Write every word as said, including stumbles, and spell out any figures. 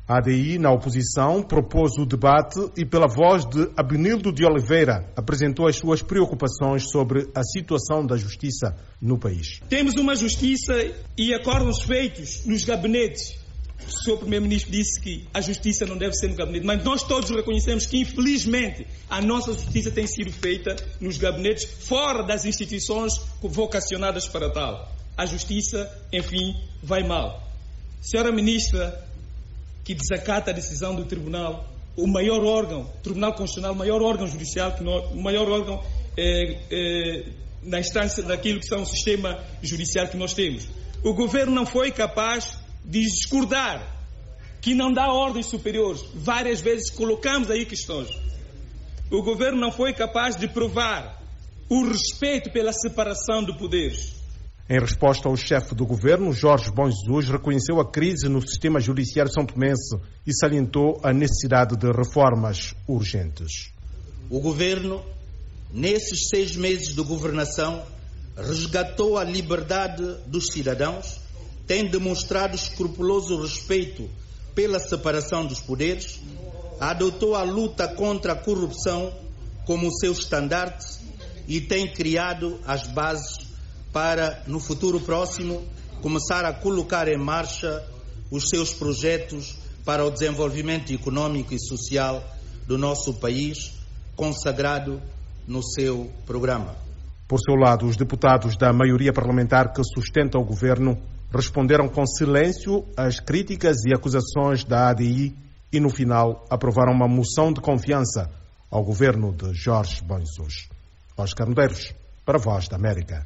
A ADI, na oposição, propôs o debate e, pela voz de Abinildo de Oliveira, apresentou as suas preocupações sobre a situação da justiça no país. Temos uma justiça e acordos feitos nos gabinetes. O senhor Primeiro-Ministro disse que a justiça não deve ser no gabinete, mas nós todos reconhecemos que, infelizmente, a nossa justiça tem sido feita nos gabinetes, fora das instituições vocacionadas para tal. A justiça, enfim, vai mal. Senhora Ministra, que desacata a decisão do Tribunal, o maior órgão, Tribunal Constitucional, o maior órgão judicial, que nós, o maior órgão é, é, na instância daquilo que são o sistema judicial que nós temos. O Governo não foi capaz de discordar, que não dá ordens superiores. Várias vezes colocamos aí questões. O Governo não foi capaz de provar o respeito pela separação de poderes. Em resposta ao chefe do governo, Jorge Bom Jesus reconheceu a crise no sistema judiciário são-tomense e salientou a necessidade de reformas urgentes. O governo, nesses seis meses de governação, resgatou a liberdade dos cidadãos, tem demonstrado escrupuloso respeito pela separação dos poderes, adotou a luta contra a corrupção como seu estandarte e tem criado as bases para, no futuro próximo, começar a colocar em marcha os seus projetos para o desenvolvimento econômico e social do nosso país, consagrado no seu programa. Por seu lado, os deputados da maioria parlamentar que sustenta o governo responderam com silêncio às críticas e acusações da A D I e, no final, aprovaram uma moção de confiança ao governo de Jorge Bom Jesus. Oscar Medeiros, para a Voz da América.